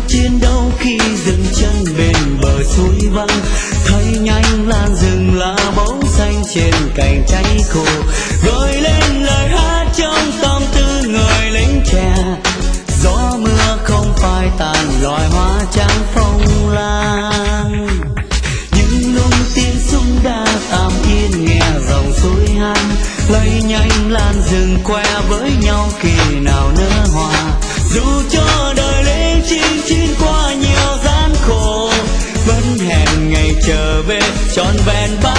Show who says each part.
Speaker 1: chiến đấu khi dừng chân bên bờ suối vắng, thấy nhanh lan rừng lá bóng xanh trên cành cháy khô, gợi lên lời hát trong tâm tư người lính trẻ. Gió mưa không phai tàn loài hoa trắng phong lan, những lúc tiếng súng đã tạm yên nghe dòng suối hát, lấy nhanh lan rừng que với nhau khi nào nở hoa. Dù cho đời lính chinh chiến qua nhiều gian khổ, vẫn hẹn ngày trở về trọn vẹn.